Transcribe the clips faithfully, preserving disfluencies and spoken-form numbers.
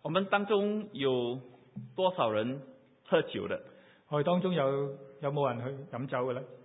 我們當中有多少人喝酒的？ 我哋當中有有冇人去飲酒嘅咧？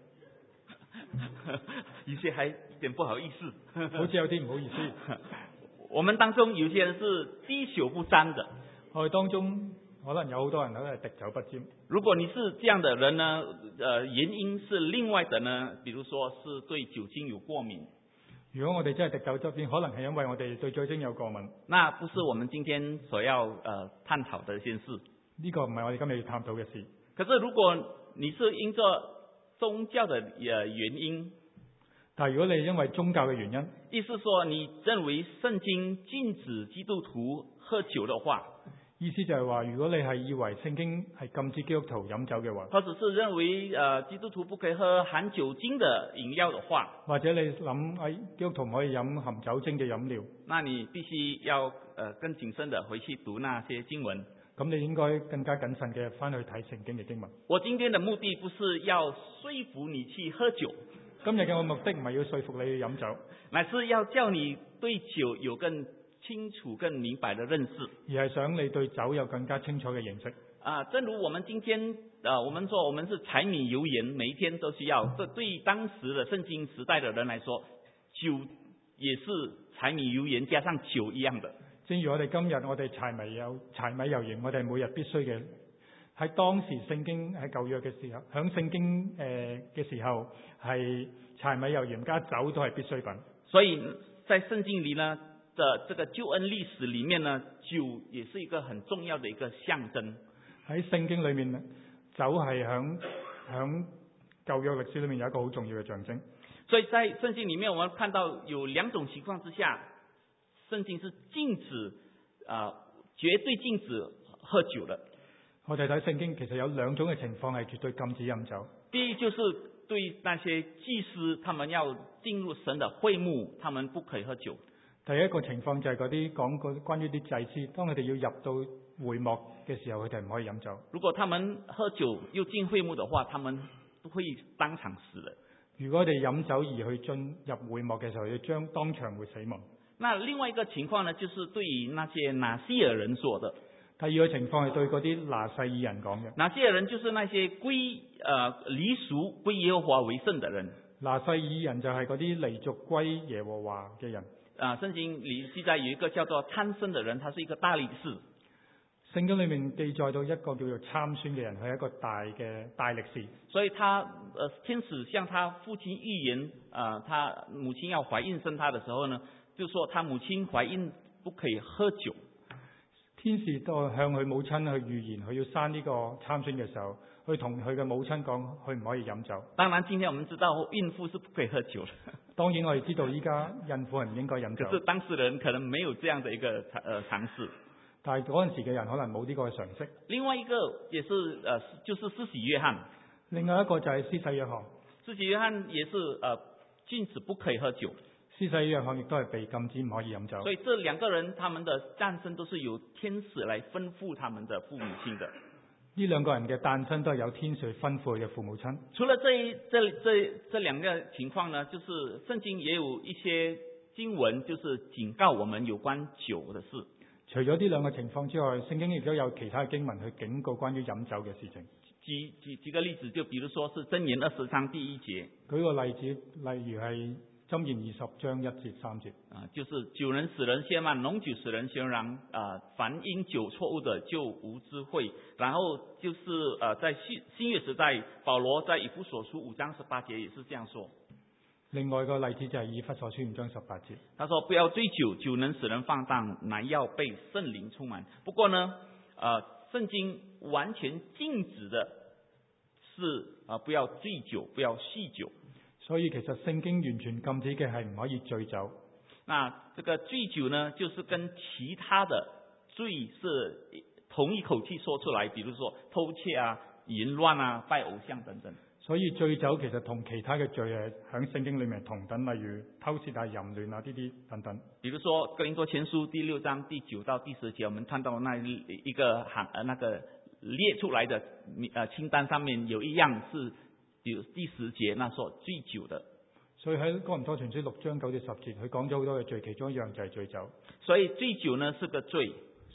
有些還有點不好意思， 好似有啲唔好意思。 我們當中有些人是滴酒不沾的。 我哋當中可能有好多人都係滴酒不沾。 如果你是這樣的人呢，呃，原因是另外的呢，比如說是對酒精有過敏。 如果我哋真係滴酒不沾，可能係因為我哋對酒精有過敏。 那不是我們今天所要呃探討的一件事。 呢個唔係我哋今日要探討嘅事。 可是如果你是因着宗教的呃原因， 但係如果你因為宗教嘅原因， 意思說你認為聖經禁止基督徒喝酒的話， 意思就係話，如果你係以為聖經係禁止基督徒飲酒嘅話， 或者是認為呃基督徒不可以喝含酒精的飲料的話， 或者你諗喺基督徒唔可以飲含酒精嘅飲料， 那你必須要呃更謹慎的回去讀那些經文。 咁你應該更加謹慎嘅翻去睇聖經嘅經文。 我今天的目的不是要說服你去喝酒， 今日嘅我目的唔係要說服你去飲酒， 乃是要叫你對酒有更清楚、更明白的認識， 而係想你對酒有更加清楚嘅認識。 啊，正如我們今天，呃，我們說我們是柴米油鹽，每一天都需要。這對當時的聖經時代的人來說，酒也是柴米油鹽加上酒一樣的。 正如我哋今日我哋柴米油柴米油鹽，我哋每日必須嘅。喺當時聖經喺舊約嘅時候，響聖經誒嘅時候係柴米油鹽加酒都係必需品。 所以在聖經裏呢的這個救恩歷史裏面呢，酒也是一個很重要的一個象徵。 喺聖經裏面，酒係響響舊約歷史裏面有一個好重要嘅象徵。 所以在聖經裏面，我們看到有兩種情況之下，聖經是禁止啊、呃，絕對禁止喝酒的。 我哋睇聖經，其實有兩種嘅情況係絕對禁止飲酒。 第一就是對那些祭司，他們要進入神的會幕，他們不可以喝酒。 第一個情況就係嗰啲講過關於啲祭司，當佢哋要入到會幕嘅時候，佢哋唔可以飲酒。 如果他們喝酒又進會幕的話，他們都會當場死的。 如果佢哋飲酒而去進入會幕嘅時候，要將當場會死亡。 那另外一個情況呢，就是對於那些拿西爾人說的。 第二個情況係對嗰啲拿細耳人講嘅。 拿西爾人就是那些歸呃離俗歸耶和華為聖的人。 拿細耳人就係嗰啲離俗歸耶和華嘅人。 啊，聖經裏記載有一個叫做參孫的人，他是一個大力士。 聖經裏面記載到一個叫做參孫嘅人，佢係一個大嘅大力士。 所以他，呃，天使向他父親預言，啊、呃，他母親要懷孕生他的時候呢，就說他母親懷孕不可以喝酒。 天使都向佢母親去預言，佢要生呢個參孫嘅時候，去同佢嘅母親講，佢唔可以飲酒。 當然，今天我們知道孕婦是不可以喝酒的。 當然，我哋知道依家孕婦係唔應該飲酒。 可是當時的人可能沒有這樣的一個呃嘗試。 但係嗰陣時嘅人可能冇呢個常識。 另外一個也是呃，就是施洗約翰。 另外一個就係施洗約翰。 施洗約翰也是呃禁止不可以喝酒。 施洗約翰亦都係被禁止唔可以飲酒。 所以這兩個人他們的誕生都是由天使來吩咐他們的父母親的。 呢兩個人嘅誕生都係有天使吩咐佢嘅父母親。 除了這一這這這兩個情況呢，就是聖經也有一些經文，就是警告我們有關酒的事。 除咗呢兩個情況之外，聖經亦都有其他嘅經文去警告關於飲酒嘅事情。 舉舉舉個例子，就比如說是箴言二十章第一節。 舉個例子，例如係箴言二十章一節三節。 啊，就是酒能使人褻慢，濃酒使人喧嚷。啊，凡因酒錯誤的就無智慧。然後就是呃，在新新約時代，保羅在以弗所書五章十八節也是這樣說。 另外一個例子就係以弗所書五章十八節， 他說：不要醉酒，酒能使人放蕩，乃要被聖靈充滿。不過呢，呃，聖經完全禁止的是啊、呃，不要醉酒，不要酗酒。 所以其實聖經完全禁止嘅係唔可以醉酒。 那這個醉酒呢，就是跟其他的罪是同一口氣說出來，比如說偷竊啊、淫亂啊、拜偶像等等。 所以醉酒其實同其他嘅罪係喺聖經裏面同等，例如偷竊啊、淫亂啊呢啲等等。 比如說哥林多前書第六章第九到第十節，我們看到那一個行呃那個列出來的呃清單上面有一樣是有第十節，那說醉酒的。 所以喺哥林多前書六章九至十節，佢講咗好多嘅罪，其中一樣就係醉酒。 所以醉酒呢是個罪。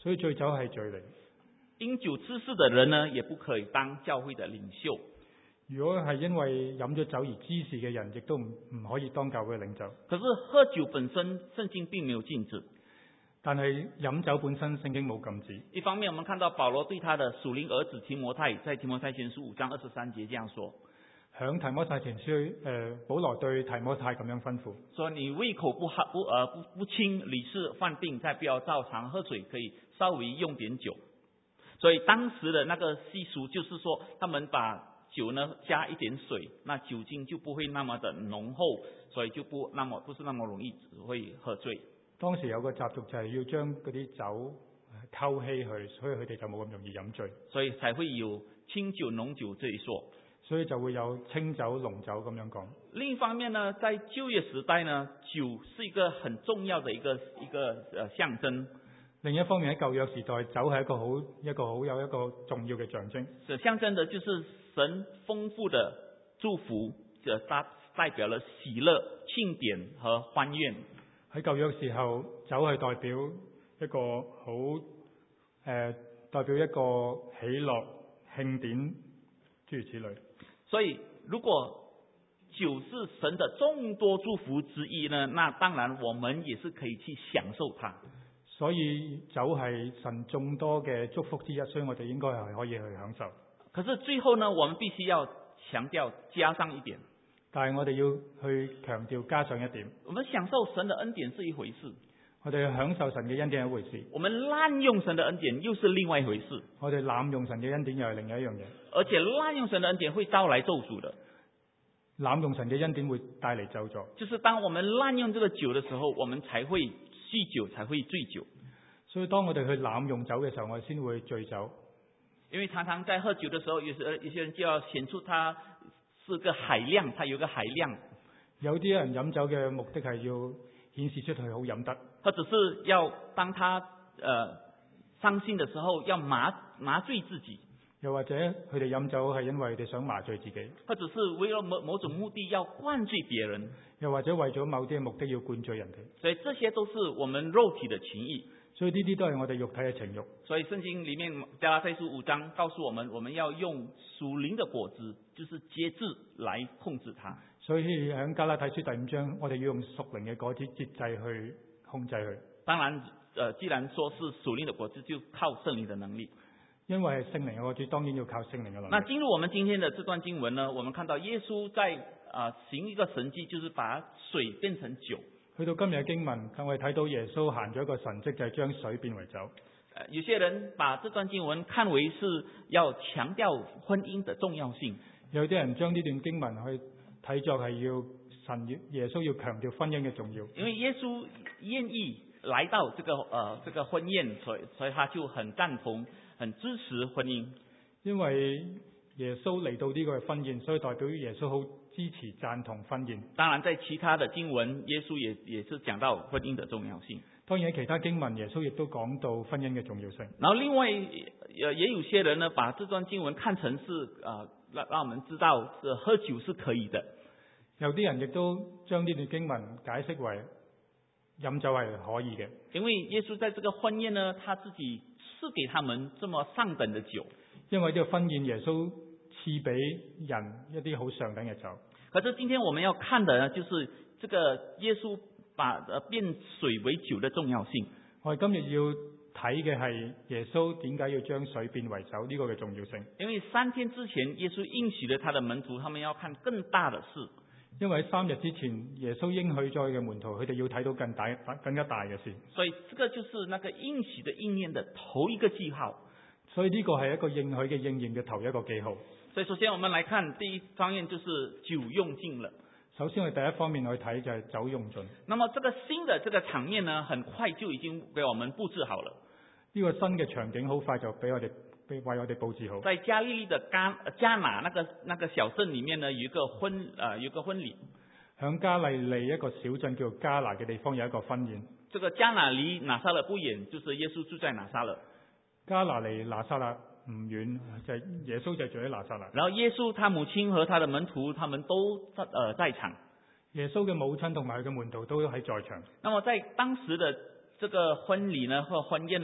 所以醉酒係罪嚟。 因酒滋事的人呢，也不可以當教會的領袖。 如果係因為飲咗酒而滋事嘅人，亦都唔唔可以當教會嘅領袖。 可是喝酒本身，聖經並沒有禁止。 但係飲酒本身，聖經冇禁止。 一方面，我們看到保羅對他的屬靈兒子提摩太，在提摩太前書五章二十三節這樣說： 響提摩太前書，誒、呃，保羅對提摩太咁樣吩咐， 說你胃口不好不呃不不清，屢次犯病，再不要照常喝水，可以稍微用點酒。所以當時的那個習俗就是說，他們把酒呢加一點水，那酒精就不會那麼的濃厚，所以就不那麼不是那麼容易只會喝醉。 當時有個習俗就係要將嗰啲酒溝稀去，所以佢哋就冇咁容易飲醉， 所以才會有清酒濃酒這一說， 所以就會有清酒濃酒咁樣講。 另一方面呢，在舊約時代呢，酒是一個很重要的一個一個呃象徵。 另一方面喺舊約時代，酒係一個好一個好有一個重要嘅象徵。 這象徵的就是神豐富的祝福，這代代表了喜樂、慶典和歡宴。 喺舊約時候，酒係代表一個好誒、呃，代表一個喜樂慶典諸如此類。 所以，如果酒是神的眾多祝福之一呢，那當然我們也是可以去享受它。 所以酒係神眾多嘅祝福之一，所以我哋應該係可以去享受。 可是最後呢，我們必須要強調加上一點。 但係我哋要去強調加上一點。 我們享受神的恩典是一回事， 我哋享受神嘅恩典係一回事。 我們濫用神的恩典又是另外一回事。 我哋濫用神嘅恩典又係另一樣嘢。 而且濫用神的恩典會招來咒詛的。 濫用神嘅恩典會帶嚟咒詛。 就是當我們濫用這個酒的時候，我們才會酗酒，才會醉酒。 所以當我哋去濫用酒嘅時候，我哋先會醉酒。 因為常常在喝酒的時候，有時有些人就要顯出他是個海量，他有個海量。 有啲人飲酒嘅目的係要顯示出佢好飲得， 或者是要當他呃傷心的時候，要麻麻醉自己。 又或者佢哋飲酒係因為佢哋想麻醉自己， 或者是為了某某種目的要灌醉別人， 又或者為咗某啲嘅目的要灌醉人哋。 所以這些都是我們肉體的情慾。 所以呢啲都係我哋肉體嘅情慾。所以聖經裡面加拉太書五章告訴我們，我們要用屬靈的果子，就是節制來控制它。所以喺加拉太書第五章，我哋要用屬靈嘅果子節制去控制佢。 當然，呃，既然說是屬靈的果子，就靠聖靈的能力。 因為係聖靈嘅果子，當然要靠聖靈嘅能力。 那進入我們今天的這段經文呢，我們看到耶穌在啊、呃、行一個神蹟，就是把水變成酒。 去到今日嘅經文，我哋睇到耶穌行咗一個神蹟，就係將水變為酒。 呃，有些人把這段經文看為是要強調婚姻的重要性。 有啲人將呢段經文去睇作係要神耶穌要強調婚姻嘅重要。 因為耶穌願意來到這個呃這個婚宴，所以所以他就很贊同、很支持婚姻。 因為耶穌嚟到呢個婚宴，所以代表耶穌好支持贊同婚宴。 當然，在其他的經文，耶穌也也是講到婚姻的重要性。 當然，其他經文耶穌亦都講到婚姻嘅重要性。 然後另外，也也有些人呢，把這段經文看成是啊，讓、呃、讓我們知道，是喝酒是可以的。 有啲人亦都將呢段經文解釋為飲酒係可以嘅。 因為耶穌在這個婚宴呢，他自己賜給他們這麼上等的酒。因為呢個婚宴，耶穌賜俾人一啲好上等嘅酒。可是今天我們要看的呢，就是這個耶穌把變水為酒的重要性。 我哋今日要睇嘅係耶穌點解要將水變為酒呢個嘅重要性。 因為三天之前，耶穌應許了他的門徒，他們要看更大的事。 因為三日之前，耶穌應許咗佢嘅門徒，佢哋要睇到更大、更加大嘅事。 所以，這個就是那個應許的應驗的頭一個記號。 所以呢個係一個應許嘅應驗嘅頭一個記號。 所以首先我們來看第一方面，就是酒用盡了。 首先我哋第一方面去睇就係酒用盡。 那麼這個新的這個場面呢，很快就已經給我們布置好了。 呢個新嘅場景好快就俾我哋俾為我哋布置好。 在加利利的加加拿那個那個小鎮裏面呢，有一個婚呃有一個婚禮。 響加利利一個小鎮叫加拿嘅地方有一個婚宴。 這個加拿離拿撒勒不遠，就是耶穌住在拿撒勒。 加拿離拿撒勒唔遠，就係、是、耶穌就住喺拿撒勒。 然後耶穌他母親和他的門徒，他們都在呃在場。 耶穌嘅母親同埋佢嘅門徒都喺在場。 那麼在當時的這個婚禮呢，或婚宴呢，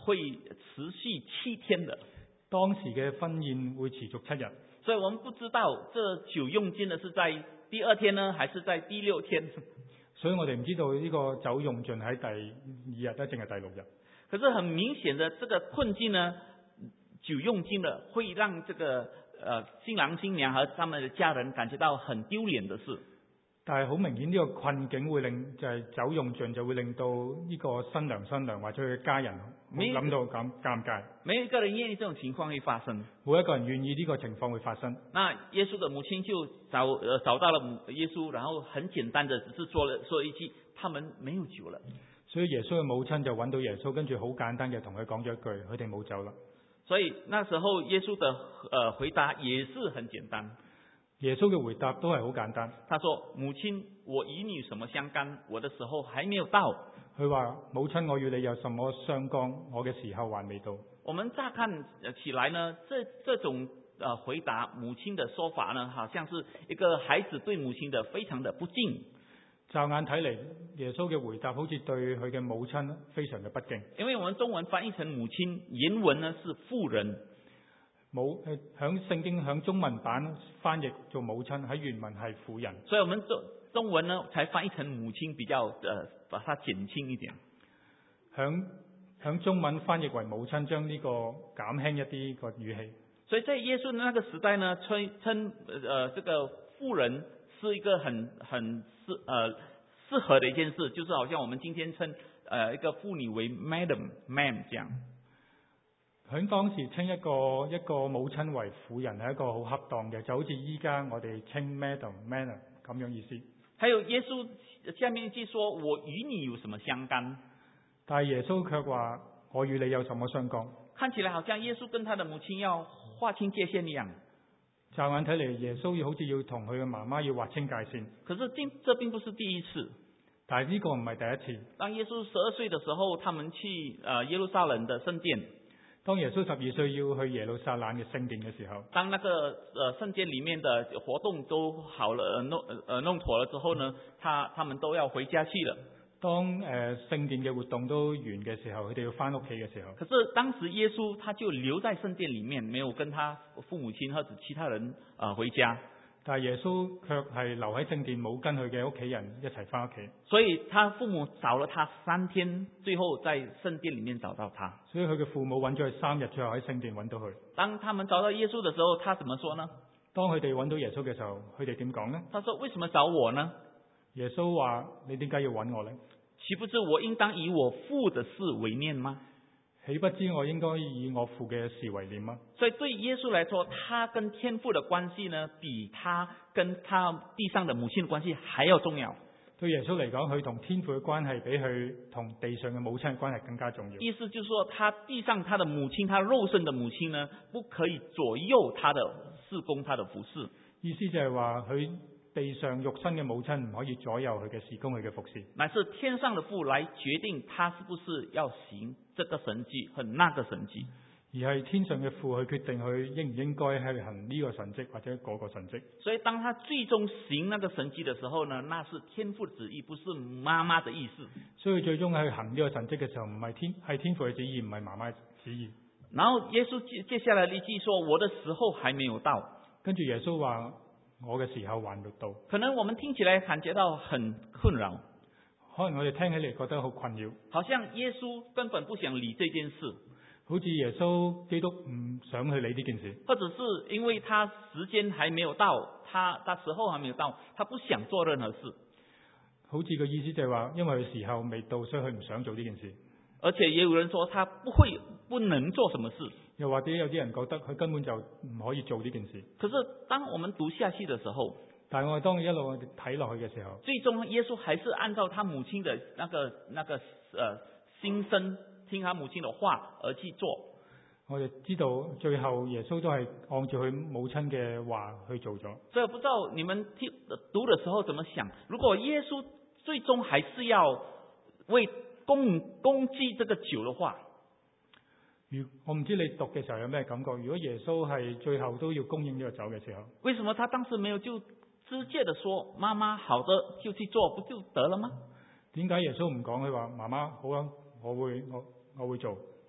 會持續七天的。 當時嘅婚宴會持續七日， 所以我們不知道這酒用盡的是在第二天呢，還是在第六天。 所以我哋唔知道呢個酒用盡喺第二日咧，定係第六日。 可是很明顯的，這個困境呢，酒用盡了，會讓這個呃新郎新娘和他們的家人感覺到很丟臉的事。 但係好明顯呢個困境會令就係、是、酒用盡就會令到呢個新娘新娘或者佢嘅家人諗到咁尷尬。 沒有一個人願意這種情況會發生。 冇一個人願意呢個情況會發生。 那耶穌的母親就找呃找到了耶穌，然後很簡單的只是說了說一句，他們沒有酒了。 所以耶穌嘅母親就揾到耶穌，跟住好簡單嘅同佢講咗一句，佢哋冇酒啦。 所以那時候耶穌的呃回答也是很簡單。 耶穌嘅回答都係好簡單。 他說：母親，我與你有什麼相干？我的時候還沒有到。 佢話：母親，我與你有什麼相干？我嘅時候還未到。 我們乍看起來呢，這這種呃回答母親的說法呢，好像是一個孩子對母親的非常的不敬。 驟眼睇嚟，耶穌嘅回答好似對佢嘅母親非常嘅不敬。 因為我們中文翻譯成母親，原文呢是婦人。 母誒響聖經響中文版翻譯做母親，喺原文係婦人。 所以我們中中文呢才翻譯成母親，比較呃把它減輕一點。響響中文翻譯為母親，將呢個減輕一啲個語氣。 所以在耶穌那個時代呢，稱稱呃這個婦人是一個很很適呃適合的一件事，就是好像我們今天稱呃一個婦女為 Madam Ma'am 這樣。 喺當時稱一個一個母親為婦人係一個好恰當嘅，就好似依家我哋稱 Madam Manner 咁樣意思。 還有耶穌下面一句說：我與你有什麼相干？ 但係耶穌卻話：我與你有什麼相干？ 看起來好像耶穌跟他的母親要劃清界限一樣。 乍眼睇嚟，耶穌好似要同佢嘅媽媽要劃清界線。 可是這這並不是第一次。 但係呢個唔係第一次。 當耶穌十二歲的時候，他們去呃耶路撒冷的聖殿。 當耶穌十二歲要去耶路撒冷嘅聖殿嘅時候， 當那個呃聖殿裡面的活動都好了，弄呃弄妥了之後呢，他他們都要回家去了。 當誒、呃、聖殿嘅活動都完嘅時候，佢哋要翻屋企嘅時候， 可是當時耶穌他就留在聖殿裡面，沒有跟他父母親或者其他人啊、呃、回家。 但係耶穌卻係留喺聖殿，冇跟佢嘅屋企人一齊翻屋企。 所以他父母找了他三天，最後在聖殿裡面找到他。 所以佢嘅父母揾咗佢三日，最後喺聖殿揾到佢。 當他們找到耶穌的時候，他怎麼說呢？ 當佢哋揾到耶穌嘅時候，佢哋點講呢？ 他說：為什麼找我呢？ 耶穌話：你點解要揾我呢？ 豈不知我應當以我父的事為念嗎？ 豈不知我應該以我父嘅事為念嗎？ 所以對耶穌來說，他跟天父的關係呢，比他跟他地上的母親的關係還要重要。 對耶穌嚟講，佢同天父嘅關係比佢同地上嘅母親嘅關係更加重要。 意思就是說，他地上他的母親，他肉身的母親呢，不可以左右他的事工，他的服事。 意思就係話佢地上肉身嘅母親唔可以左右佢嘅事工，佢嘅服事， 乃是天上的父來決定他是不是要行這個神蹟和那個神蹟， 而係天上嘅父去決定佢應唔應該係行呢個神蹟或者嗰個神蹟。 所以當他最終行那個神蹟的時候呢，那是天父的旨意，不是媽媽的意思。 所以最終喺行呢個神蹟嘅時候，唔係天係天父嘅旨意，唔係媽媽嘅旨意。 然後耶穌接接下來一句說：我的時候還沒有到。 跟住耶穌話：我嘅時候還沒到。 可能我們聽起來感覺到很困擾， 可能我哋聽起嚟覺得好困擾， 好像耶穌根本不想理這件事， 好似耶穌基督唔想去理呢件事， 或者是因為他時間還沒有到，他他時候還沒有到，他不想做任何事。 好似個意思就係話，因為佢時候未到，所以佢唔想做呢件事。 而且也有人說他不會不能做什麼事， 又或者有啲人覺得佢根本就唔可以做呢件事。 可是當我們讀下去的時候， 但係我哋當一路睇落去嘅時候， 最終耶穌還是按照他母親的那個那個呃心聲，聽他母親的話而去做。 我哋知道最後耶穌都係按照佢母親嘅話去做咗。 所以不知道你們聽讀的時候怎麼想？如果耶穌最終還是要為供供給這個酒的話， 如我唔知你讀嘅時候有咩感覺？如果耶穌係最後都要供應呢個酒嘅時候， 為什麼他當時沒有就直接的說媽媽好的就去做，不就得了嗎？ 點解耶穌唔講佢話媽媽好啊，我會我我會做？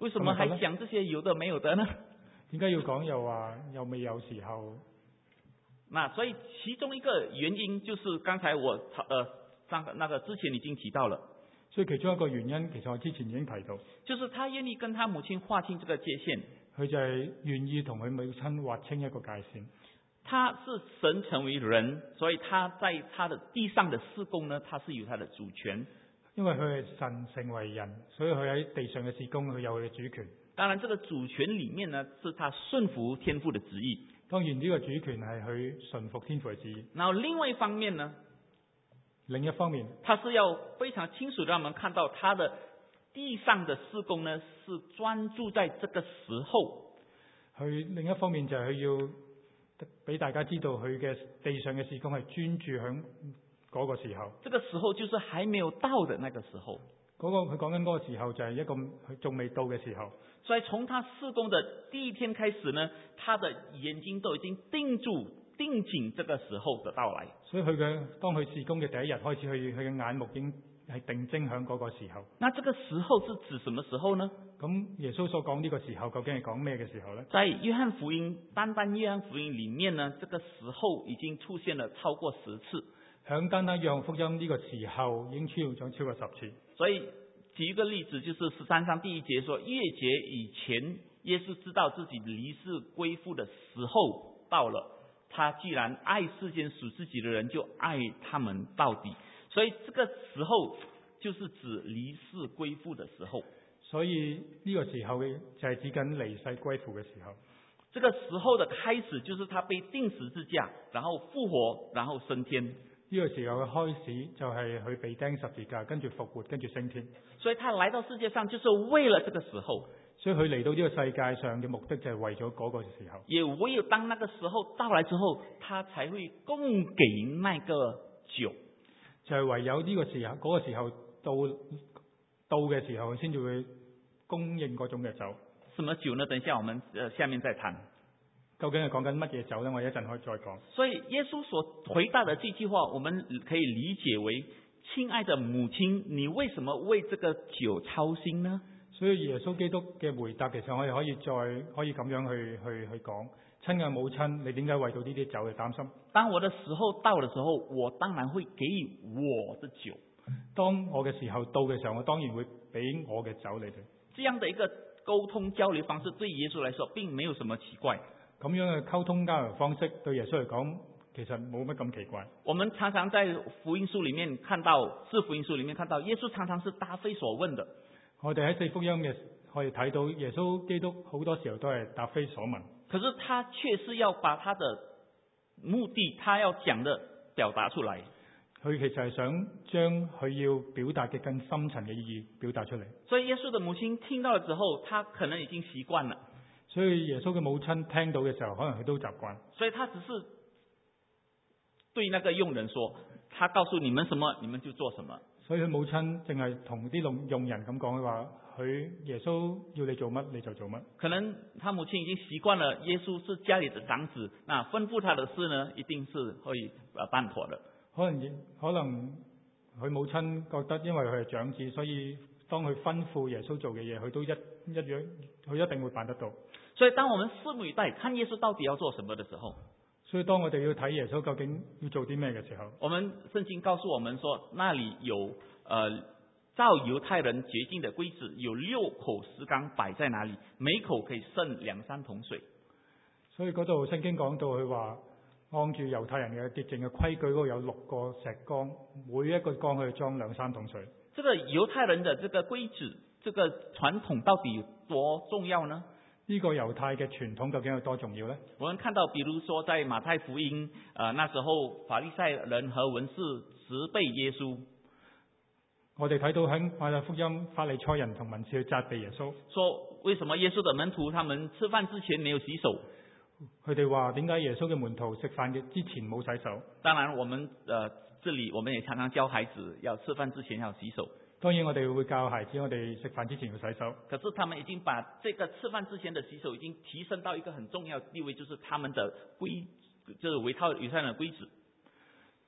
為什麼還講這些有的沒有的呢？ 點解要講又話又未有時候？ 那所以其中一個原因就是剛才我呃上那個之前已經提到了， 所以其中一個原因其實我之前已經提到， 就是他願意跟他母親劃清這個界限， 佢就係願意同佢母親劃清一個界線。 他是神成為人，所以他在他的地上的事工呢，他是有他的主權。 因為佢係神成為人，所以佢喺地上嘅事工佢有佢嘅主權。 當然，這個主權裏面呢，是他順服天父的旨意。 當然呢個主權係佢順服天父嘅旨意。 然後另外一方面呢， 另一方面， 他是要非常清楚讓我們看到他的地上的事工呢，是專注在這個時候。 佢另一方面就係佢要俾大家知道佢嘅地上嘅事工係專注響嗰個時候。 這個時候就是還沒有到的那個時候。 嗰、那個佢講緊嗰個時候就係一個佢仲未到嘅時候。 所以從他事工的第一天開始呢，他的眼睛都已經定住、定睛這個時候的到來。 所以佢嘅當佢事工嘅第一日開始，佢佢嘅眼目已經係定睛響嗰個時候。 那這個時候是指什麼時候呢？ 咁耶穌所講呢個時候究竟係講咩嘅時候呢？ 在約翰福音，單單約翰福音裏面呢，這個時候已經出現了超過十次。 響單單約翰福音呢個時候已經出現咗超過十次。 所以舉一個例子，就是十三章第一節說，逾越節以前，耶穌知道自己離世歸父的時候到了，他既然愛世間屬自己的人，就愛他們到底。所以這個時候就是指離世歸父的時候。 所以呢個時候嘅就係指緊離世歸父嘅時候。 這個時候的開始就是他被釘十字架，然後復活，然後升天。 呢個時候嘅開始就係佢被釘十字架，跟住復活，跟住升天。 所以他來到世界上就是為了這個時候。 所以佢嚟到呢個世界上嘅目的就係為咗嗰個時候。 也唯有當那個時候到來之後，他才會供給那個酒。 就係唯有呢個時候，嗰個時候到到嘅時候，先至會供應嗰種嘅酒。 什麼酒呢？等一下我們呃下面再談。 究竟係講緊乜嘢酒呢？我一陣可以再講。 所以耶穌所回答的這句話，我們可以理解為：親愛的母親，你為什麼為這個酒操心呢？ 所以耶穌基督嘅回答，其實我哋可以再可以咁樣去去去講。親愛母親，你點解為到呢啲酒去擔心？ 當我的時候到的時候，我當然會給予我的酒。 當我嘅時候到嘅時候，我當然會俾我嘅酒你哋。 這樣的一個溝通交流方式，對耶穌來說並沒有什麼奇怪。 咁樣嘅溝通交流方式對耶穌嚟講，其實冇乜咁奇怪。 我們常常在福音書裏面看到，四福音書裏面看到，耶穌常常是答非所問的。 我哋喺四福音嘅可以睇到，耶穌基督好多時候都係答非所問。 可是他卻是要把他的目的，他要講的表達出來。 佢其實係想將佢要表達嘅更深層嘅意義表達出嚟。 所以耶穌的母親聽到了之後，他可能已經習慣了。 所以耶穌嘅母親聽到嘅時候，可能佢都習慣。 所以他只是對那個傭人說，他告訴你們什麼，你們就做什麼。 所以佢母親淨係同啲傭傭人咁講嘅話，佢耶穌要你做乜你就做乜。 可能他母親已經習慣了，耶穌是家裏的長子，那吩咐他的事呢，一定是會辦妥的。 可能可能佢母親覺得，因為佢係長子，所以當佢吩咐耶穌做嘅嘢，佢都一一樣，佢一定會辦得到。 所以當我們拭目以待，看耶穌到底要做什麼的時候， 所以當我哋要睇耶穌究竟要做啲咩嘅時候， 我們聖經告訴我們說，那裡有呃照猶太人潔淨的規子，有六口石缸擺在那裡，每口可以盛兩三桶水。 所以嗰度聖經講到佢話，按住猶太人嘅潔淨嘅規矩，嗰度有六個石缸，每一個缸可以裝兩三桶水。 這個猶太人的這個規矩，這個傳統到底有多重要呢？ 呢個猶太嘅傳統究竟有多重要呢？ 我們看到，比如說在馬太福音，呃，那時候法利賽人和文士責備耶穌。 我哋睇到喺馬太福音，法利賽人同文士去責備耶穌， 說為什麼耶穌的門徒他們吃飯之前沒有洗手？ 佢哋話點解耶穌嘅門徒食飯嘅之前冇洗手？ 當然，我們呃這裡我們也常常教孩子要吃飯之前要洗手。 當然我哋會教孩子，我哋食飯之前要洗手。 可是他們已經把這個吃飯之前的洗手已經提升到一個很重要的地位，就是他們的規，就是圍套猶太人的規矩。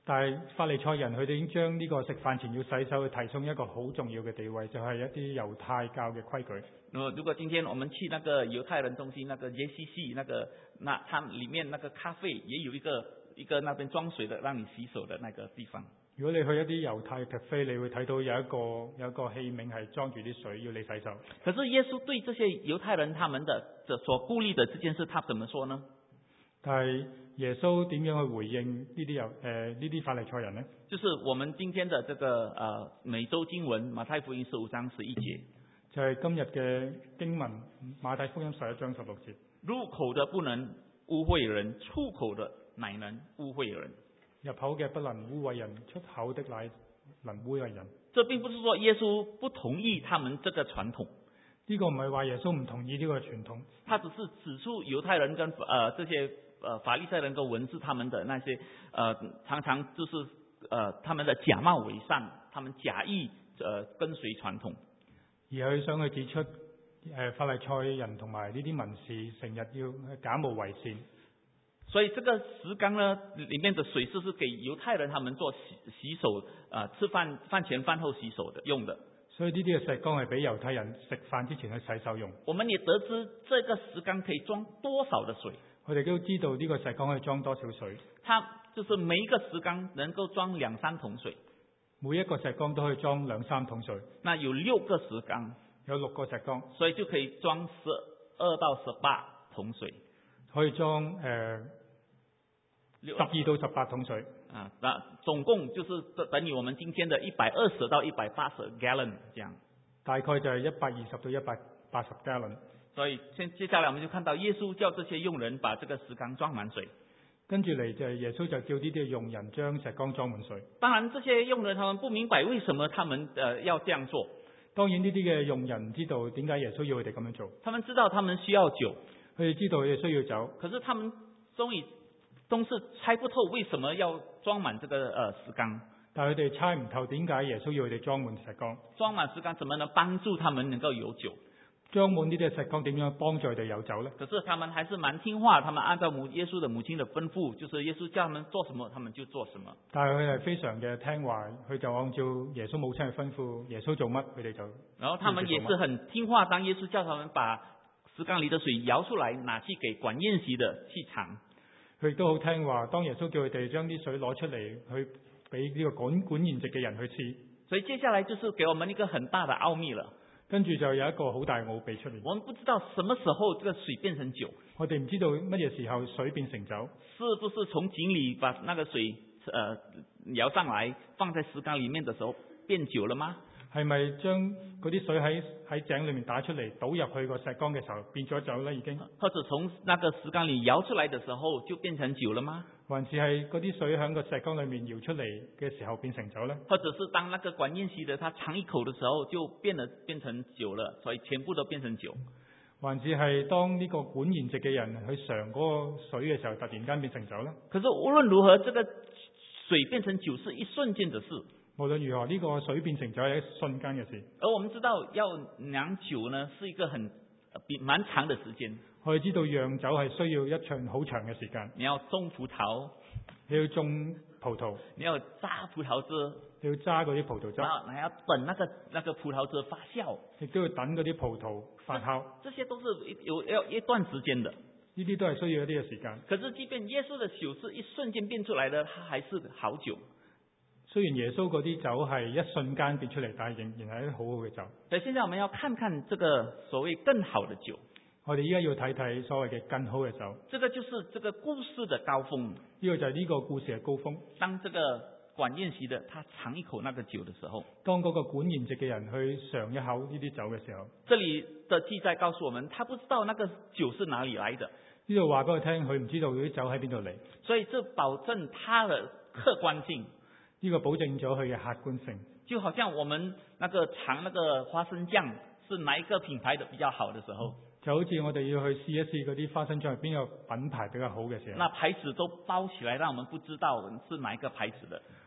但係法利賽人佢哋已經將呢個食飯前要洗手提升一個好重要嘅地位，就係、是、一啲猶太教嘅規矩。 那如果今天我們去那個猶太人中心，那個 J C C 那個，那它裡面那個咖啡也有一個一個那邊裝水的，讓你洗手的那個地方。 如果你去一啲猶太咖啡，你會睇到有一個有一個器皿係裝住啲水要你洗手。 可是耶穌對這些猶太人他們的所顧慮的這件事，他怎麼說呢？ 但係耶穌點樣去回應呢啲猶誒呢啲法利賽人呢？ 就是我們今天的這個呃每週經文馬太福音十五章十一節， 就係今日嘅經文馬太福音十一章十六節。 入口的不能污穢人，出口的乃能污穢人。 入口嘅不能污穢人，出口的乃能污穢人。 這並不是說耶穌不同意他們這個傳統， 呢個唔係話耶穌唔同意呢個傳統， 他只是指出猶太人跟呃這些呃法利賽人跟文士他們的那些呃常常就是呃他們的假冒偽善，他們假意呃跟隨傳統， 而佢想去指出誒、呃、法利賽人同埋呢啲文士成日要假冒偽善。 所以這個石缸呢，裡面的水是是給猶太人他們做洗洗手，啊、呃，吃飯飯前飯後洗手的用的。 所以呢啲嘅石缸係俾猶太人食飯之前去洗手用。 我們也得知這個石缸可以裝多少的水。 我哋都知道呢個石缸可以裝多少水。 它就是每一個石缸能夠裝兩三桶水。 每一個石缸都可以裝兩三桶水。 那有六個石缸， 有六個石缸， 所以就可以裝十二到十八桶水。 可以裝誒。呃十二到十八桶水啊，那總共就是等於我們今天的一百二十到一百八十 gallon 這樣， 大概就係一百二十到一百八十 gallon。 所以接接下來我們就看到耶穌叫這些傭人把這個石缸裝滿水。 跟住嚟就係耶穌就叫呢啲傭人將石缸裝滿水。 當然這些傭人他們不明白為什麼他們呃要這樣做。 當然呢啲嘅傭人唔知道點解耶穌要佢哋咁樣做。 他們知道他們需要酒， 佢哋知道佢哋需要酒， 可是他們終於總是猜不透為什麼要裝滿這個呃石缸， 但係佢哋猜唔透點解耶穌要佢哋裝滿石缸。 裝滿石缸怎麼能幫助他們能夠有酒？ 裝滿呢啲石缸點樣幫助佢哋有酒呢？ 可是他們還是蠻聽話，他們按照母耶穌的母親的吩咐，就是耶穌叫他們做什麼，他們就做什麼。 但係佢係非常嘅聽話，佢就按照耶穌母親嘅吩咐，耶穌做乜佢哋就。 然後他們也是很聽話，當耶穌叫他們把石缸裏的水舀出來，拿去給管宴席的去嘗。 佢亦都好聽話，當耶穌叫佢哋將啲水攞出嚟，去俾呢個管管筵席嘅人去試。 所以接下來就是給我們一個很大的奧秘了。 跟住就有一個好大奧秘出嚟。 我們不知道什麼時候這個水變成酒。 我哋唔知道乜嘢時候水變成酒。 是不是從井裏把那個水呃舀上來，放在石缸裏面的時候變酒了嗎？ 係咪將嗰啲水喺喺井裏面打出嚟，倒入去個石缸嘅時候變咗酒呢？已經， 或者從那個石缸裏舀出來的時候就變成酒了嗎？ 還是係嗰啲水喺個石缸裏面舀出嚟嘅時候變成酒呢？ 或者是當那個管宴席的他嘗一口的時候就變了變成酒了，所以全部都變成酒。 還是係當呢個管筵席嘅人去嘗嗰個水嘅時候，突然間變成酒呢？ 可是無論如何，這個水變成酒是一瞬間的事。 無論如何，呢個水變成酒係一瞬間嘅事。 而我們知道要釀酒呢，是一個很比蠻長的時間。 我哋知道釀酒係需要一場好長嘅時間。 你要種葡萄， 你要種葡萄， 你要榨葡萄汁， 你要揸嗰啲葡萄汁， 然後還要等那個那個葡萄汁發酵， 亦都要等嗰啲葡萄發酵。 這些都是有要一段時間的。 呢啲都係需要一啲嘅時間。 可是即便耶穌的酒是一瞬間變出來的，它還是好酒。 雖然耶穌嗰啲酒係一瞬間變出嚟，但係仍然係一啲好好嘅酒。 所以現在我們要看看這個所謂更好的酒。 我哋依家要睇睇所謂嘅更好嘅酒。 這個就是這個故事的高峰。 呢個就係呢個故事嘅高峰。 當這個管宴席的他嘗一口那個酒的時候， 當嗰個管宴席嘅人去嘗一口呢啲酒嘅時候， 這裡的記載告訴我們，他不知道那個酒是哪裡來的。 呢度話俾我聽，佢唔知道嗰啲酒喺邊度嚟。 所以這保證它的客觀性。 呢個保證咗佢嘅客觀性， 就好像我們那個嘗那個花生醬是哪一個品牌的比較好的時候， 就好似我哋要去試一試嗰啲花生醬係邊個品牌比較好嘅時候， 那牌子都包起來，讓我們不知道是哪一個牌子的。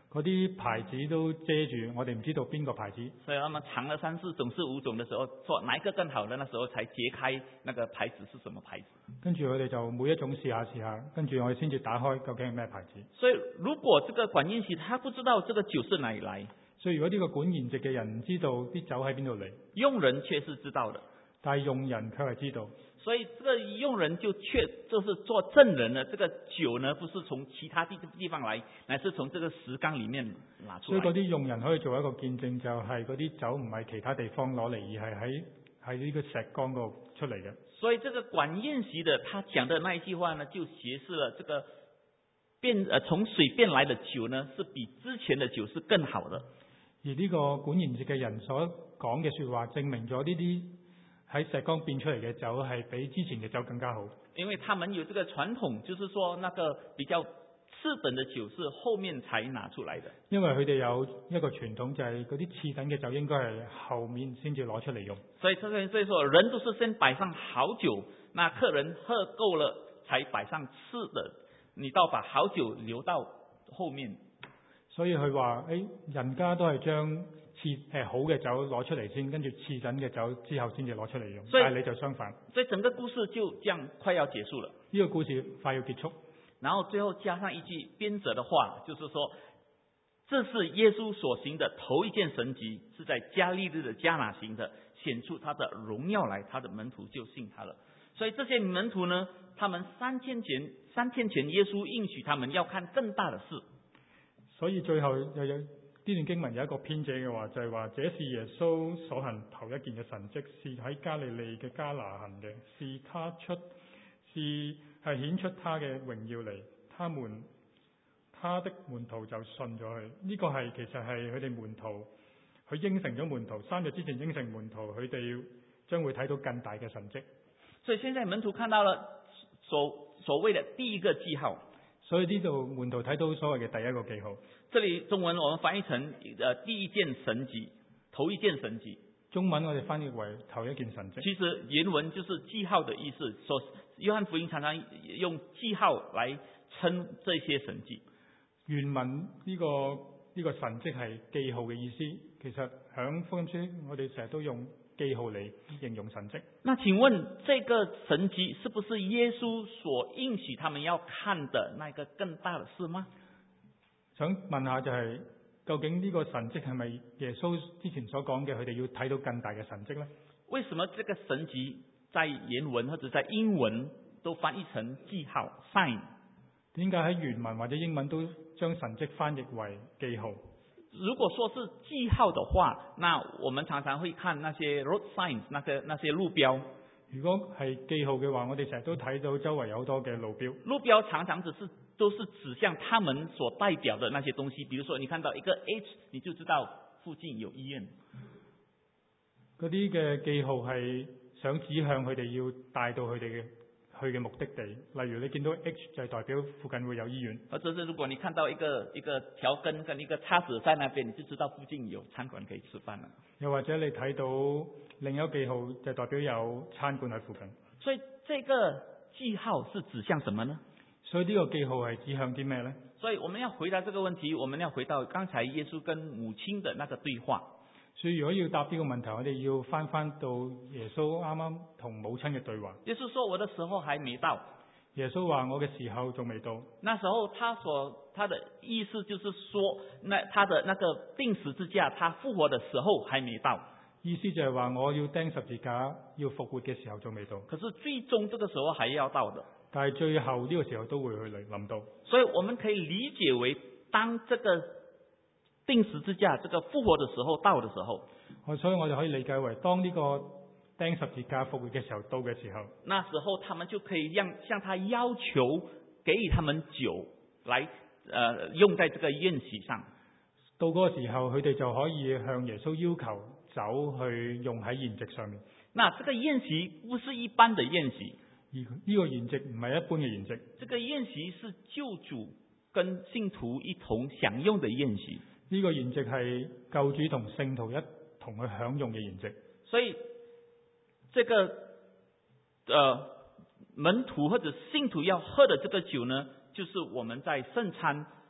嗰啲牌子都遮住，我哋唔知道邊個牌子。 所以他們嘗了三四種四五種的時候，說哪一個更好的，那時候才揭開那個牌子是什麼牌子。 跟住佢哋就每一種試下試下，跟住我哋先至打開究竟係咩牌子。 所以如果這個管宴席他不知道這個酒是哪裡來， 所以如果呢個管宴席嘅人唔知道啲酒喺邊度嚟， 用人卻是知道的。 但係用人卻係知道。 所以這個用人就確就是做證人呢，這個酒呢不是從其他地地方來，乃是從這個石缸裡面拿出來。 所以嗰啲用人可以做一個見證，就係嗰啲酒唔係其他地方攞嚟，而係喺喺呢個石缸度出嚟嘅。 所以這個管宴席的他講的那一句話呢，就揭示了這個變呃從水變來的酒呢，是比之前的酒是更好的。 而呢個管宴席嘅人所講嘅說話，證明咗呢啲喺石缸變出嚟嘅酒係比之前嘅酒更加好。 因為他們有這個傳統，就是說那個比較次等的酒是後面才拿出來的。 因為佢哋有一個傳統，就係嗰啲次等嘅酒應該係後面先至攞出嚟用。 所以所以說人都是先擺上好酒，那客人喝夠了才擺上次的，你倒把好酒留到後面。 所以佢話誒，人家都係將次誒好嘅酒攞出嚟先，跟住次等嘅酒之後先至攞出嚟用。但係你就相反。 所以整個故事就這樣快要結束了。 呢個故事快要結束， 然後最後加上一句編者的話，就是說，這是耶穌所行的頭一件神蹟，是在加利利的迦拿行的，顯出他的榮耀來，他的門徒就信他了。所以這些門徒呢，他們三天前三天前耶穌應許他們要看更大的事。 所以最後又有呢段經文有一個編者嘅話，就係話，這是耶穌所行頭一件嘅神蹟，是喺加利利嘅迦拿行嘅，是他出是係顯出他嘅榮耀嚟，他們他的門徒就信咗佢。呢、這個係其實係佢哋門徒，佢應承咗門徒，三日之前應承門徒，佢哋將會睇到更大嘅神蹟。 所以現在門徒看到了所所謂的第一個記號。 所以呢度門徒睇到所謂嘅第一個記號。 這裡中文我們翻譯成呃第一件神蹟，頭一件神蹟。 中文我哋翻譯為頭一件神蹟。 其實原文就是記號的意思，所約翰福音常常用記號來稱這些神蹟。原文呢個呢個神蹟係記號嘅意思。其實響福音書我哋成日都用記號嚟形容神蹟。 那請問這個神蹟是不是耶穌所應許他們要看的那個更大的事嗎？ 想問下就係、是、究竟呢個神蹟係咪耶穌之前所講嘅佢哋要睇到更大嘅神蹟呢？ 為什麼這個神蹟在原文或者在英文都翻譯成記號 sign？ 點解喺原文或者英文都將神蹟翻譯為記號？ 如果說是記號的話，那我們常常會看那些 road signs， 那些那些路標。 如果係記號嘅話，我哋成日都睇到周圍有好多嘅路標。 路標常常只是都是指向他們所代表的那些東西，比如說你看到一個 H， 你就知道附近有醫院。 嗰啲嘅記號係想指向佢哋要帶到佢哋嘅去嘅目的地，例如你見到 H 就係代表附近會有醫院， 或者是如果你看到一個一個條根跟一個叉子在那邊，你就知道附近有餐館可以吃飯了。 又或者你睇到另一個記號就代表有餐館喺附近。 所以這個記號是指向什麼呢？ 所以呢個記號係指向啲咩呢？ 所以我們要回答這個問題，我們要回到剛才耶穌跟母親的那個對話。 所以如果要答呢個問題，我哋要翻翻到耶穌啱啱同母親嘅對話。 耶穌說：我的時候還沒到。 耶穌話：我嘅時候仲未到。 那時候他所他的意思就是說，那他的那個釘十字架，他復活的時候還沒到。 意思就係話我要釘十字架，要復活嘅時候仲未到。 可是最終這個時候還要到的。 但係最後呢個時候都會去嚟臨到。 所以我們可以理解為，當這個釘十字架，這個復活的時候到的時候， 我所以我哋可以理解為，當呢個釘十字架復活嘅時候到嘅時候， 那時候他們就可以讓向他要求，給予他們酒來，呃，用在這個宴席上。 到嗰個時候，佢哋就可以向耶穌要求酒去用喺宴席上面。 那這個宴席不是一般的宴席， 而呢個宴席唔係一般嘅宴席。 這個宴席是救主跟信徒一同享用的宴席。 呢個宴席係救主同聖徒一同去享用嘅宴席。 所以，這個，呃，門徒或者信徒要喝的這個酒呢，就是我們在聖餐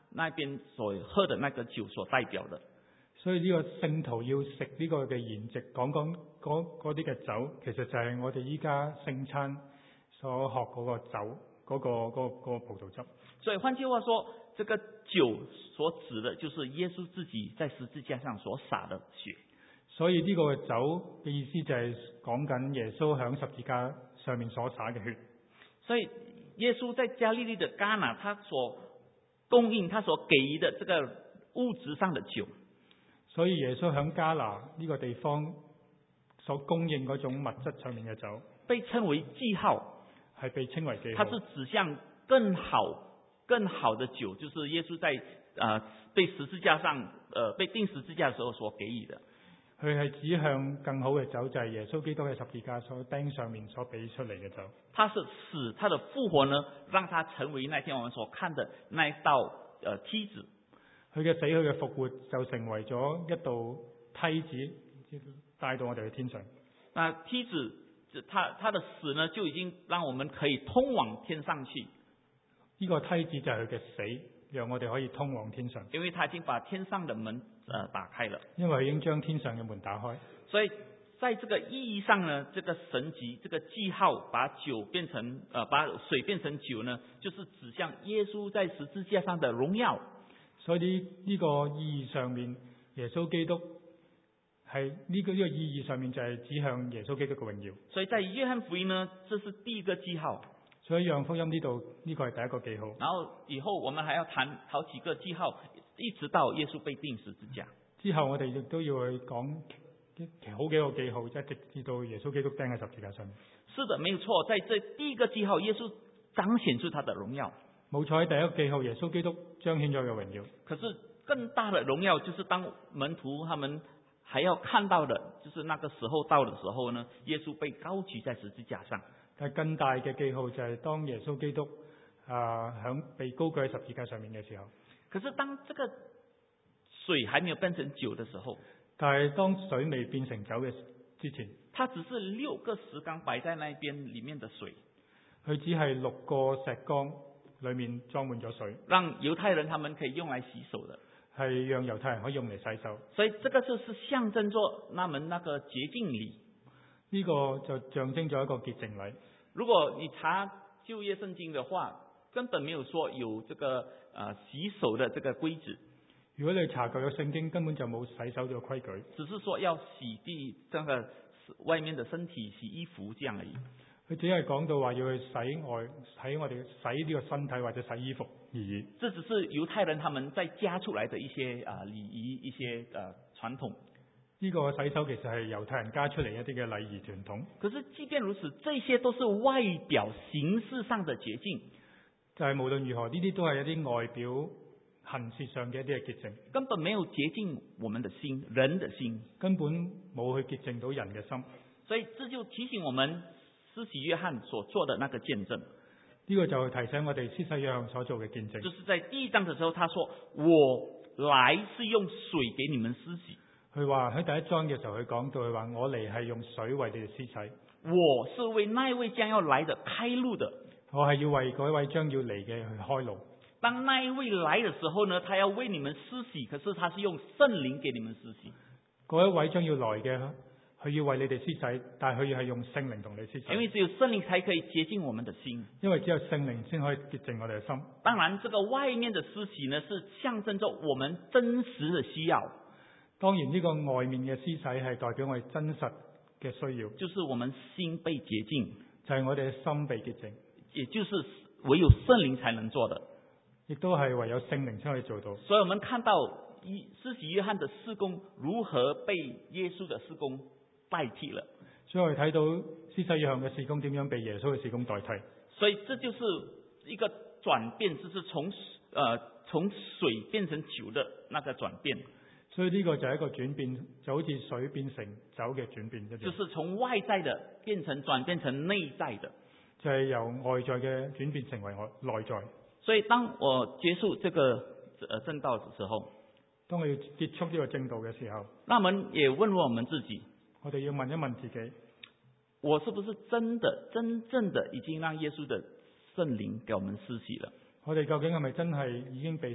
那邊所喝的那個酒所代表的。 所以呢個聖徒要食呢個嘅筵席，講講嗰嗰啲嘅酒，其實就係我哋依家聖餐所學嗰個酒，嗰、嗰個嗰、嗰個嗰個葡萄汁。 所以換句話說，這個酒所指的，就是耶穌自己在十字架上所灑的血。所以呢個酒嘅意思就係講緊耶穌響十字架上面所灑嘅血。 所以耶穌在加利利的迦拿，他所供應、他所給的這個物質上的酒。 所以耶穌響迦拿呢個地方所供應嗰種物質上面嘅酒， 被稱為記號， 係被稱為記號。 它是指向更好、更好的酒，就是耶穌在呃被十字架上呃被釘十字架的時候所給予的。 佢係指向更好嘅酒，就係、是、耶穌基督喺十字架所釘上面所俾出嚟嘅酒。 他是使他的復活呢，讓他成為那天我們所看的那一道呃梯子。 佢嘅死，佢嘅復活就成為咗一道梯子，帶到我哋去天上。 那梯子，他他的死呢，就已經讓我們可以通往天上去。 呢、這個梯子就係佢嘅死，讓我哋可以通往天上。 因為他已經把天上的門呃打開了。 因為佢已經將天上嘅門打開。 所以在這個意義上呢，這個神蹟，這個記號，把酒變成呃把水變成酒呢，就是指向耶穌在十字架上的榮耀。 所以呢呢個意義上面，耶穌基督係呢個呢個意義上面就係指向耶穌基督嘅榮耀。 所以在約翰福音呢，這是第一個記號。 所以約翰福音呢度呢個係第一個記號。 然後以後我們還要談好幾個記號，一直到耶穌被釘十字架。 之後我哋亦都要去講好幾個記號，一直至到耶穌基督釘喺十字架上面。 是的，沒有錯。在這第一個記號，耶穌彰顯出他的榮耀。 冇錯，喺第一個記號，耶穌基督彰顯咗佢嘅榮耀。 可是更大的榮耀，就是當門徒他們還要看到的，就是那個時候到的時候呢，耶穌被高舉在十字架上。 但係更大嘅記號就係當耶穌基督啊響被高舉喺十字架上面嘅時候。 可是當這個水還沒有變成酒的時候， 但係當水未變成酒嘅之前， 它只是六個石缸擺在那邊裏面的水， 佢只係六個石缸裏面裝滿咗水， 讓猶太人他們可以用來洗手的， 係讓猶太人可以用嚟洗手。 所以這個就是象徵着他們那個潔淨禮。 呢、這個就象徵咗一個潔淨禮。 如果你查舊約聖經的話，根本沒有說有這個呃洗手的這個規矩。 如果你查舊約聖經，根本就冇洗手呢個規矩， 只是說要洗地這個外面的身體、洗衣服這樣而已。 佢只係講到話要去洗外，洗我哋洗呢個身體或者洗衣服而已。 這只是猶太人他們再加出來的一些啊禮儀、一些呃傳統。 呢、這個洗手其實係猶太人加出嚟一啲嘅禮儀傳統。 可是即便如此，這些都是外表形式上的潔淨。 就係、是、無論如何，呢啲都係一啲外表行事上嘅一啲嘅潔淨， 根本沒有潔淨我們的心，人的心根本冇去潔淨到人嘅心。 所以這就提醒我們施洗約翰所做的那個見證。 呢、這個就提醒我哋施洗約翰所做嘅見證。 就是在第一章的時候，他說：我來是用水給你們施洗。 佢話喺第一章嘅時候，佢講到佢話我嚟係用水為你哋施洗。 我是為那一位將要來的開路的。 我係要為嗰位將要嚟嘅去開路。 當那一位來的時候呢，他要為你們施洗，可是他是用聖靈給你們施洗。 嗰一位將要來嘅，佢要為你哋施洗，但係佢要係用聖靈同你施洗。 因為只有聖靈才可以潔淨我們的心。 因為只有聖靈先可以潔淨我哋嘅心。 當然，這個外面的施洗呢，是象徵着我們真實的需要。 當然呢個外面嘅施洗係代表我哋真實嘅需要， 就是我們心被潔淨， 就係、是、我哋嘅心被潔淨， 也就是唯有聖靈才能做的， 亦都係唯有聖靈先可以做到。 所以我們看到施洗約翰的事工如何被耶穌的事工代替了。 所以我哋睇到施洗約翰嘅事工點樣被耶穌嘅事工代替。 所以這就是一個轉變，就是從呃從水變成酒的那個轉變。 所以呢個就係一個轉變，就好似水變成酒嘅轉變一樣。 就是從外在的變成轉變成內在的， 就係、是、由外在嘅轉變成為我內在。 所以當我結束這個呃正道嘅時候， 當我要結束呢個正道嘅時候， 那我們也問問我們自己， 我哋要問一問自己， 我是不是真的真正的已經讓耶穌的聖靈給我們施洗了？ 我哋究竟係咪真係已經被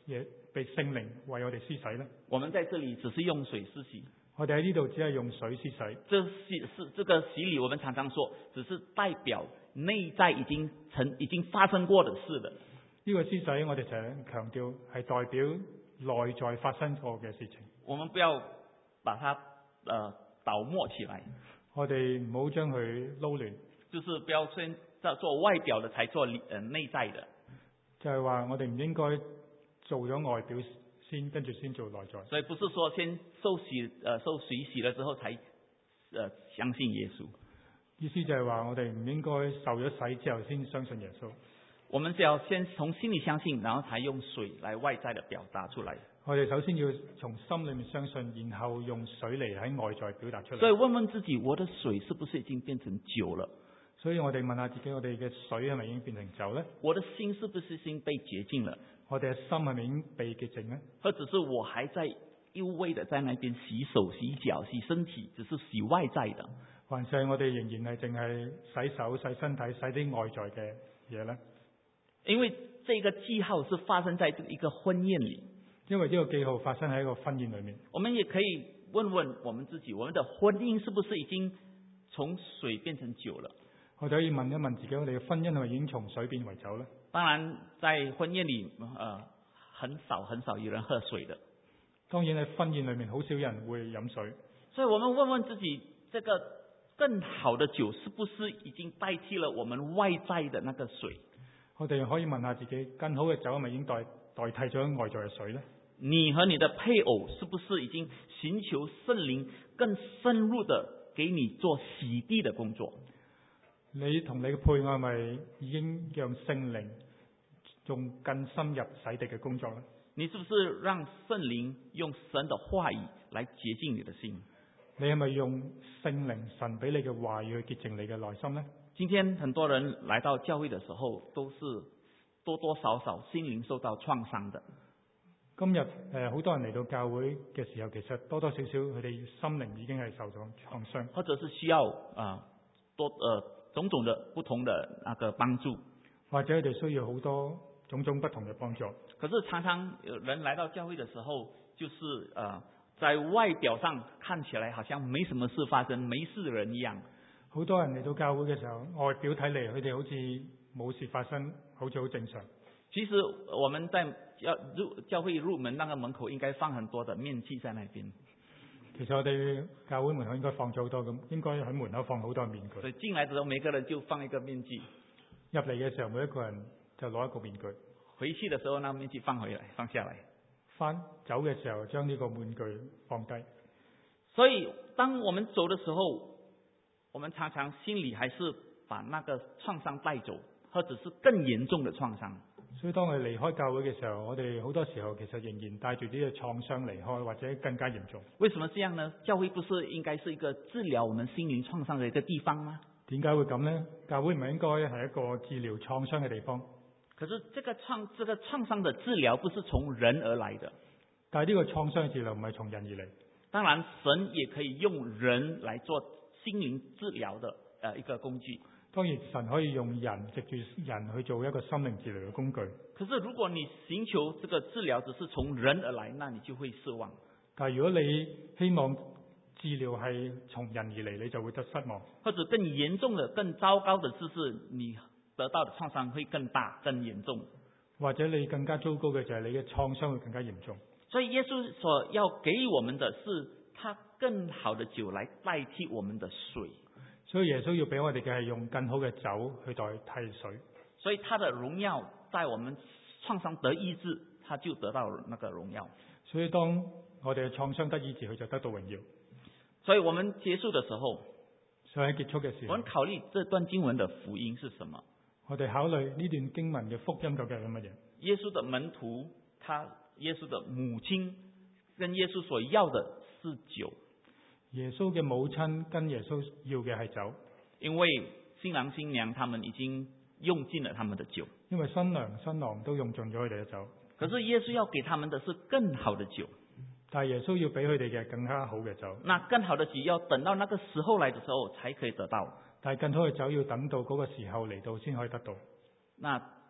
嘢被聖靈為我哋施洗呢？ 我們在這裡只是用水施洗， 我哋喺呢度只係用水施洗。 這洗是這個洗禮，我們常常說，只是代表內在已經曾已經發生過的事的。 呢個施洗我哋成日強調係代表內在發生過嘅事情。 我們不要把它呃倒抹起來， 我哋唔好將佢撈亂， 就是不要先做外表的，才做呃內在的。 就係話我哋唔應該做咗外表先，跟住先做內在。 所以不是說先受洗呃受水洗了之後才呃相信耶穌。 意思就係話我哋唔應該受咗洗之後先相信耶穌。 我們是要先從心裏相信，然後才用水來外在的表達出來。我哋首先要從心裏面相信，然後用水嚟喺外在表達出嚟。 所以問問自己，我的水是不是已經變成酒了？ 所以我哋問下自己，我哋嘅水係咪已經變成酒呢？ 我的心是不是已經被潔淨了？ 我哋嘅心係咪已經被潔淨呢？ 或者是我還在一味的在那邊洗手、洗腳、洗身體，只是洗外在的？ 還是我哋仍然係淨係洗手、洗身體、洗啲外在嘅嘢呢？ 因為這個記號是發生在一個婚宴裏， 因為呢個記號發生喺一個婚宴裏面。 我們也可以問問我們自己，我們的婚姻是不是已經從水變成酒了？ 我哋可以問一問自己，我哋嘅婚姻係咪已經從水變為酒呢？ 當然，在婚宴裏，呃，很少很少有人喝水的。 當然喺婚宴裏面，好少人會飲水。 所以我們問問自己，這個更好的酒是不是已經代替了我們外在的那個水？ 我哋可以問下自己，更好嘅酒係咪已經代代替咗外在嘅水呢？ 你和你的配偶是不是已經尋求聖靈更深入的給你做洗滌的工作？ 你同你嘅配偶係咪已經讓聖靈用更深入洗滌嘅工作呢？ 你是不是讓聖靈用神的話語來潔淨你的心？ 你係咪用聖靈神俾你嘅話語去潔淨你嘅內心呢？ 今天很多人來到教會的時候，都是多多少少心靈受到創傷的。 今日誒，好多人嚟到教會嘅時候，其實多多少少佢哋心靈已經係受咗創傷，或者是需要啊多呃種種的不同的那個幫助， 或者佢哋需要好多種種不同嘅幫助。 可是常常有人來到教會的時候，就是呃在外表上看起來好像沒什麼事發生，沒事人一樣。 好多人嚟到教會嘅時候，外表睇嚟佢哋好似冇事發生，好似好正常。 其實我們在教入教會入門那個門口應該放很多的面具在那邊。 其實我哋教會門口應該放咗好多咁，應該喺門口放好多面具。 所以進來的時候，每個人就放一個面具。 入嚟嘅時候，每一個人就攞一個面具。 回去的時候，那個面具放回來，放下來。 翻走嘅時候，將呢個面具放低。 所以當我們走的時候，我們常常心裏還是把那個創傷帶走，或者是更嚴重的創傷。 所以當我哋離開教會嘅時候，我哋好多時候其實仍然帶住呢個創傷離開，或者更加嚴重。 為什麼這樣呢？教會不是應該是一個治療我們心靈創傷的一個地方嗎？ 點解會咁呢？教會唔係應該係一個治療創傷嘅地方？ 可是這個創這個創傷的治療不是從人而來的。 但係呢個創傷治療唔係從人而嚟。 當然，神也可以用人來做心靈治療的呃一個工具。 當然，神可以用人藉住人去做一個心靈治療嘅工具。 可是如果你尋求這個治療只是從人而來，那你就會失望。 但係如果你希望治療係從人而嚟，你就會得失望。 或者更嚴重的、更糟糕的就是你得到的創傷會更大、更嚴重。 或者你更加糟糕嘅就係你嘅創傷會更加嚴重。 所以耶穌所要給我們的是他更好的酒來代替我們的水。 所以耶穌要俾我哋嘅係用更好嘅酒去代替水。 所以他的榮耀在我們創傷得醫治，他就得到那個榮耀。 所以當我哋嘅創傷得醫治，佢就得到榮耀。 所以我們結束的時候， 所以喺結束嘅時候， 我們考慮這段經文的福音是什麼？ 我哋考慮呢段經文嘅福音究竟係乜嘢？ 耶穌的門徒，他耶穌的母親跟耶穌所要的是酒。 耶穌嘅母親跟耶穌要嘅係酒， 因為新郎新娘他們已經用盡了他們的酒， 因為新娘新郎都用盡咗佢哋嘅酒。 可是耶穌要給他們的是更好的酒， 但係耶穌要俾佢哋嘅更加好嘅酒。 那更好的酒要等到那個時候來的時候才可以得到， 但係更好嘅酒要等到嗰個時候嚟到先可以得到。 那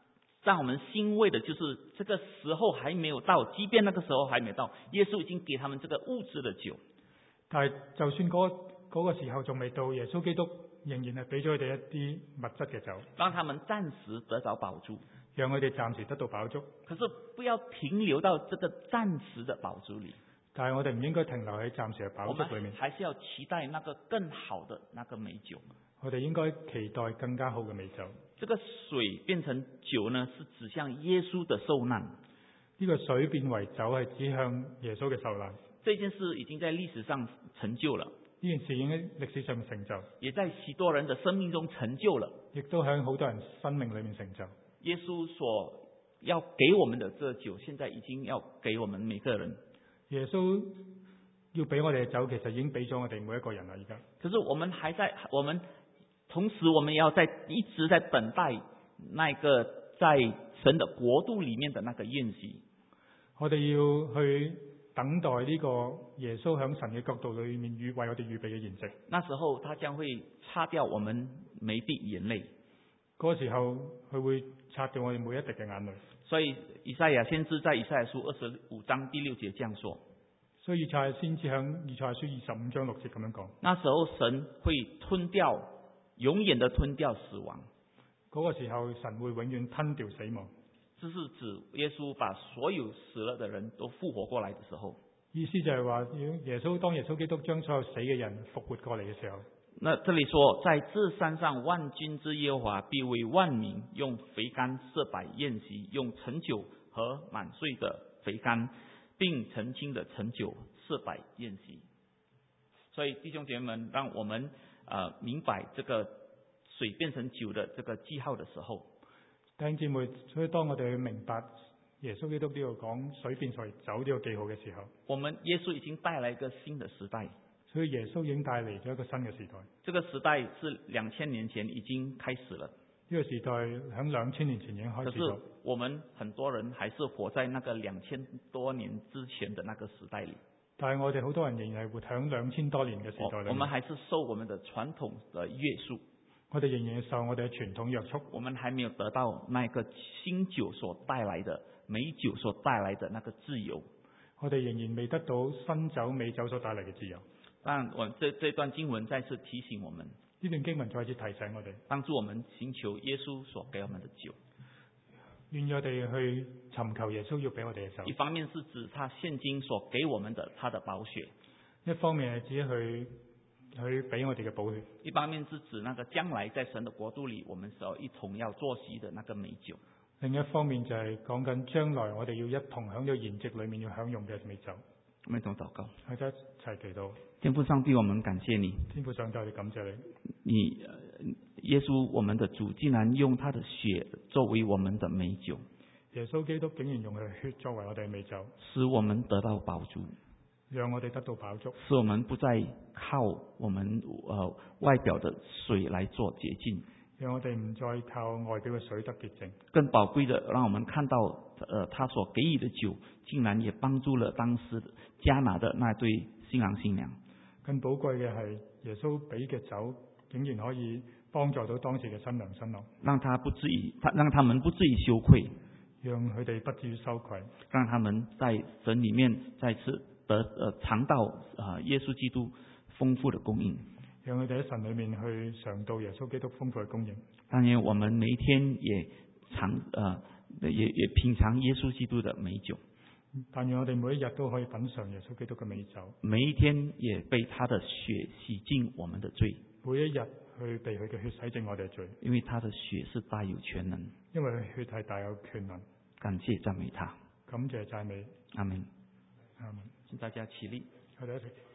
讓我們欣慰的，就是這個時候還沒有到，即便那個時候還沒到，耶穌已經給他們這個物質的酒。 但係就算嗰嗰個時候仲未到，耶穌基督仍然係俾咗佢哋一啲物質嘅酒， 讓他們暫時得到飽足， 讓佢哋暫時得到飽足。 可是不要停留到這個暫時的飽足裏。 但係我哋唔應該停留喺暫時嘅飽足裏面， 還是要期待那個更好的那個美酒。 我哋應該期待更加好嘅美酒。 這個水變成酒呢，是指向耶穌的受難。 呢個水變為酒係指向耶穌嘅受難。 這件事已經在歷史上成就了， 呢件事已經喺歷史上面成就， 也在許多人的生命中成就了， 亦都喺好多人生命裏面成就。 耶穌所要給我們的這個酒，現在已經要給我們每個人。 耶穌要俾我哋嘅酒，其實已經俾咗我哋每一個人啦。而家， 可是我們還在，我們同時我們要在一直在等待那個在神的國度裏面的那個宴席。 我哋要去等待呢個耶穌響神嘅國度裏面預為我哋預備嘅筵席。 那時候他將會擦掉我們每滴眼淚。 嗰個時候佢會擦掉我哋每一滴嘅眼淚。 所以以賽亞先知在以賽亞書二十五章第六節這樣說。 所以以賽亞先知響以賽亞書二十五章六節咁樣講。 那時候神會吞掉，永遠的吞掉死亡。 嗰個時候神會永遠吞掉死亡。 這是指耶穌把所有死了的人都復活過來的時候。 意思就係話，耶穌當耶穌基督將所有死嘅人復活過嚟嘅時候。 那這裏說，在這山上萬軍之耶和華必為萬民用肥甘設擺宴席，用陳酒和滿髓的肥甘，並澄清的陳酒設擺宴席。所以弟兄姐妹們，讓我們呃明白這個水變成酒的這個記號的時候， 弟兄姊妹，所以當我哋去明白耶穌基督呢度講水變成酒呢個記號嘅時候， 我們耶穌已經帶來一個新的時代。 所以耶穌已經帶嚟咗一個新嘅時代。 這個時代是兩千年前已經開始了。 呢個時代響兩千年前已經開始咗。 可是我們很多人還是活在那個兩千多年之前的那個時代裏。 但係我哋好多人仍然係活響兩千多年嘅時代裏面。 我們還是受我們的傳統的約束。 我哋仍然受我哋嘅傳統約束。 我們還沒有得到那個新酒所帶來的美酒所帶來的那個自由。 我哋仍然未得到新酒美酒所帶來嘅自由。 但我這這段經文再次提醒我們， 呢段經文再次提醒我哋， 幫助我們尋求耶穌所給我們的酒。 願我哋去尋求耶穌要俾我哋嘅酒。 一方面是指他現今所給我們的他的寶血， 一方面係指去去俾我哋嘅寶血。一方面是指那個將來在神的國度裏，我們所一同要坐席的那個美酒。 另一方面就係講緊將來我哋要一同享咗筵席裏面要享用嘅美酒。 我們一同禱告， 大家一齊祈禱。 天父上帝，我們感謝你。 天父上帝，我哋感謝你。 你耶穌，我們的主，竟然用他的血作為我們的美酒。 耶穌基督竟然用佢嘅血作為我哋嘅美酒， 使我們得到飽足， 讓我哋得到飽足， 使我們不再靠我們呃外表的水來做潔淨， 讓我哋唔再靠外表嘅水得潔淨。 更寶貴的，讓我們看到，呃，他所給予的酒，竟然也幫助了當時迦拿的那對新郎新娘。 更寶貴嘅係耶穌俾嘅酒，竟然可以幫助到當時嘅新娘新郎， 讓他不至於，他讓他們不至於羞愧， 讓佢哋不至於羞愧， 讓他們在神裏面再次得呃嘗到啊、呃、耶穌基督豐富的供應， 讓佢哋喺神裏面去嘗到耶穌基督豐富嘅供應。 當然，我們每一天也嘗呃也也品嘗耶穌基督的美酒。 但願我哋每一日都可以品嘗耶穌基督嘅美酒， 每一天也被他的血洗淨我們的罪。 每一日去被佢嘅血洗淨我哋嘅罪， 因為他的血是大有全能。 因為佢血係大有權能。 感謝讚美他， 感謝讚美， 阿門。 阿門。 請大家起立。 我哋一齊。